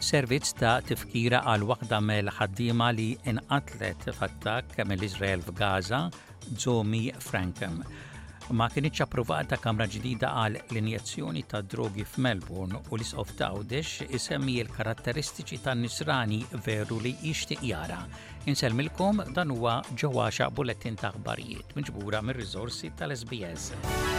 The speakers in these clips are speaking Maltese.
servizz ta' tifkira għal waħda mill-ħaddiema li inqatlet f'attakk mill-Iżrael f'Gaza, Zomi Frankham. Ma kienitx approvata kamra ġdida għal l-injezzjoni ta' drogi f'Melbourne u l-Isqof ta' Għawdex isemmi l-karatteristiċi tan-nisrani veru li jixtieq jara. Insellmilkom dan huwa ġewwaxa bulettin ta' aħbarijiet miġbura mir-riżorsi tal-SBS.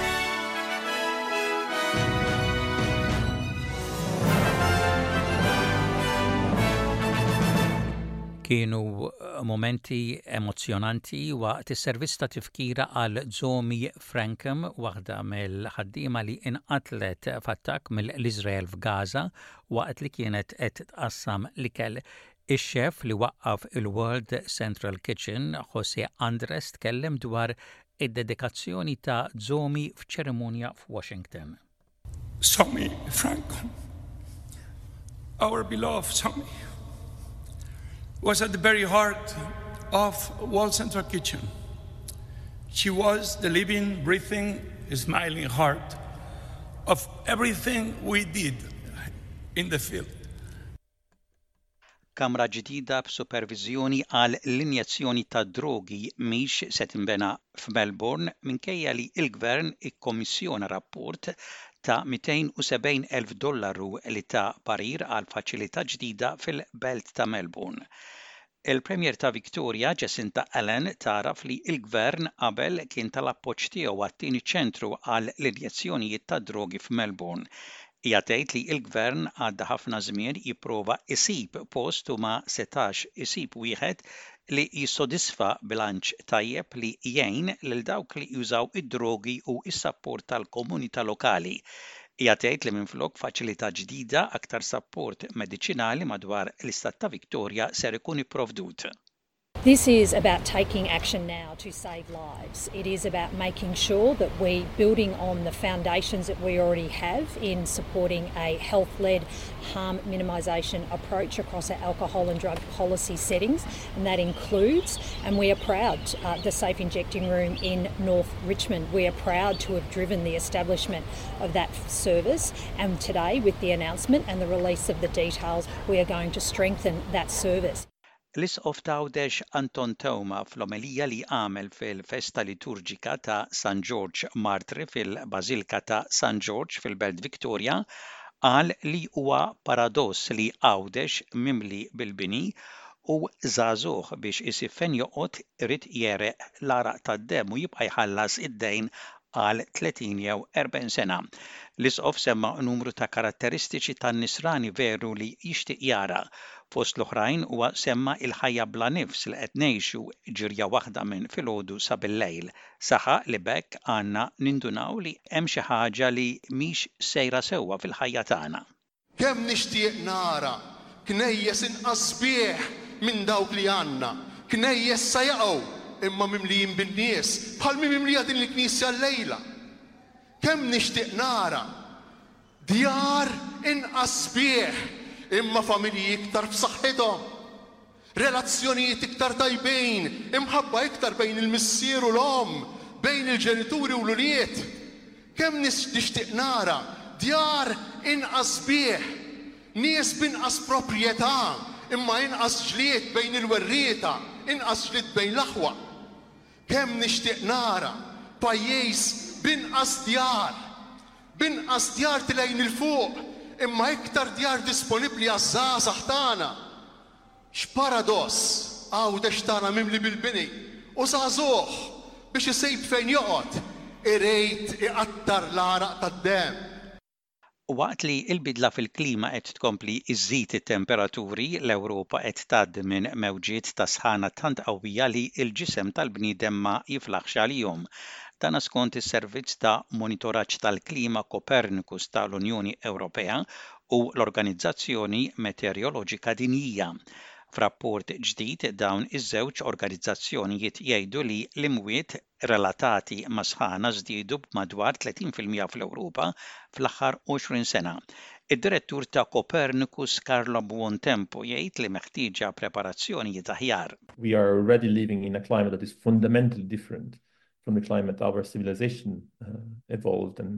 Kienu momenti emozjonanti waqt is-servizz ta' tifkira għal Zomi Frankham, waħda mill-ħaddiema li inqatlet f'attakk mill-Iżrael f'Gaza waqt li kienet qed tqassam l-ikel. Ix-xef li waqqaf il-World Central Kitchen, Jose Andres, tkellem dwar id-dedikazzjoni ta' Zomi f'ċerimonja f'Washington. Zomi Frankham, our beloved Zomi, was at the very heart of World Central Kitchen. She was the living, breathing, smiling heart of everything we did in the field. Kamra ġdida b'supervizjoni għal l-injezzjoni ta' drogi mhix se tinbena f'Melbourne minkejja li l-Gvern ikkommissjona rapport ta' $270,000 li ta' parir għal faċilità ġdida fil-belt ta' Melbourne. Il-Premier ta' Victoria, Jacinta Allen, taraf li l-Gvern qabel kien tal-appoġġ tiegħu għat-tieni ċentru għal l-injezzjonijiet ta' drogi f'Melbourne. Hija tgħid li l-Gvern għadda ħafna żmien jipprova isib post u ma setax isib wieħed li jissodisfa bilanċ tajjeb li jgħin lil dawk li jużaw id-drogi u s-sapport tal-komunità lokali. Hija tgħid li minflok faċilità ġdida aktar sapport mediċinali madwar l-Istat ta' Victoria ser ikun ipprovdut. This is about taking action now to save lives. It is about making sure that we're building on the foundations that we already have in supporting a health-led harm minimisation approach across our alcohol and drug policy settings, and that includes, and we are proud, the Safe Injecting Room in North Richmond. We are proud to have driven the establishment of that service, and today with the announcement and the release of the details, we are going to strengthen that service. L-Isqof ta' Għawdex Anton Toma fl-omelija li għamel fil-festa liturġika ta' St. George Martyr fil-Bażilika ta' St. George fil-Belt Victoria qal li huwa paradoss li Għawdex mimli bil-bini u żagħżugħ biex isib fejn joqgħod irid jereq l-araq tad-demm u jibqa' jħallas id-dejn għal 30 jew 40 sena. L-Isqof semma numru ta' karatteristiċi tan-nisrani veru li jixtieq jara. Fost l-oħrajn huwa semma il-ħajja bla nifs li qed ngħixu ġirja waħda minn filgħodu sa bil-lejl. Saħaq li bekk għandna nindunaw li hemm xi ħaġa li mhix sejra sewwa fil-ħajja tagħna. Kemm nixtieq nara knejjes inqas sbieħ minn dawk li għandna, knejjes sa jaqgħu imma mimlijin bin-nies bħal mimlija din il-Knisja llejla. Kemm nixtieq nara djar inqas sbieħ imma familji iktar b'saħħithom, relazzjonijiet iktar tajbin, imħabba iktar bejn il-missier u l-om, bejn il-ġenituri u l-uliet. Kemm nixtieq nara djar inqas sbieħ, nies b'inqas proprjetà, imma inqas ġlied bejn il-werrieta, inqas ġlied bejn l-aħwa. Kemm nixtieq nara pajjiż b'inqas djar tilejn il-fuq, imma iktar djar disponibbli għaż-żgħażagħ tagħna. X'paradoss Għawdex tagħna mimli bil-bini u żagħżugħ biex isejb fejn joqgħod irid iqattar l-araq tad-demm. Waqt li l-bidla fil-klima qed tkompli iżżid it-temperaturi, l-Ewropa qed tgħaddi minn mewġiet ta' sħana tant qawwija li l-ġisem tal-bniedem ma jiflaħx għalihom. Dan skont is-Servizz ta' Monitoraġġ tal-Klima Copernicus tal-Unjoni Ewropea u l-Organizzazzjoni Meteoroloġika Dinjija. F'rapport ġdid dawn iż-żewġ organizzazzjonijiet jgħidu li l-imwiet relatati ma' sħana żdiedu b'madwar 30% fl-Ewropa fl-aħħar 20 sena. Id-direttur ta' Copernicus Carlo Buontempo jgħid li meħtieġa preparazzjonijiet aħjar. We are already living in a climate that is fundamentally different from the climate our civilization evolved and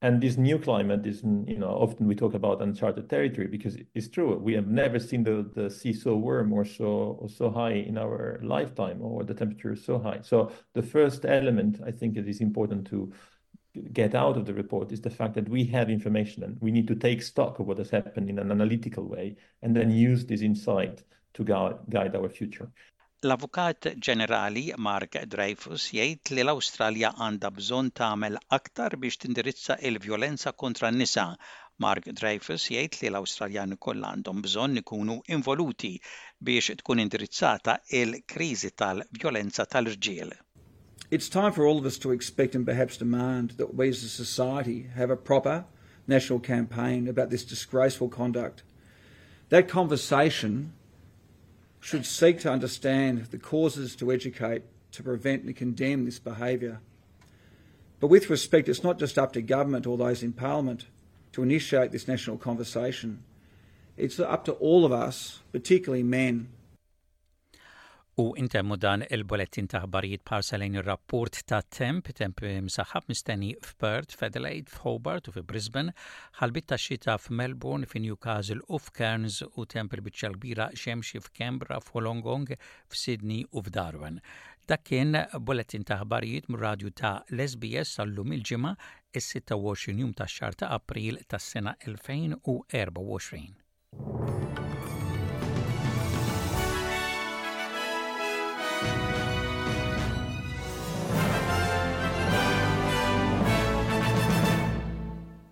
And this new climate is, often we talk about uncharted territory because it's true. We have never seen the sea so warm or so high in our lifetime, or the temperature is so high. So the first element I think it is important to get out of the report is the fact that we have information and we need to take stock of what has happened in an analytical way and then use this insight to guide our future. L-Avukat Ġenerali Mark Dreyfus jgħid li l-Awstralja għandha bżonn tagħmel aktar biex tindirizza l-vjolenza kontra n-nisa. Mark Dreyfus jgħid li l-Awstraljani kollha għandhom bżonn ikunu involuti biex tkun indirizzata l-kriżi tal-vjolenza tal-irġiel. It's time for all of us to expect and perhaps demand that we as a society have a proper national campaign about this disgraceful conduct. That conversation should seek to understand the causes, to educate, to prevent and condemn this behaviour. But with respect, it's not just up to government or those in Parliament to initiate this national conversation. It's up to all of us, particularly men. U intemmu dan il-bolettin ta' ħbarijiet parsalejn ir-rapport ta' temp msaħħab mistenni f'Perth, f'Adelaide, f'Hobart u f'Brisbane, ħalbit ta' xita f'Melbourne, f'Newcastle u f'Cairns u temp il-biċċa kbira xemxi f'Canberra, f'Wollongong, f'Sydney u f'Darwin. Dak kien bolettin ta' ħbarijiet mir-radju ta' l-SBS sal-lum il-ġimgħa is-26 jum tax-xahar ta' April tas-sena 2024.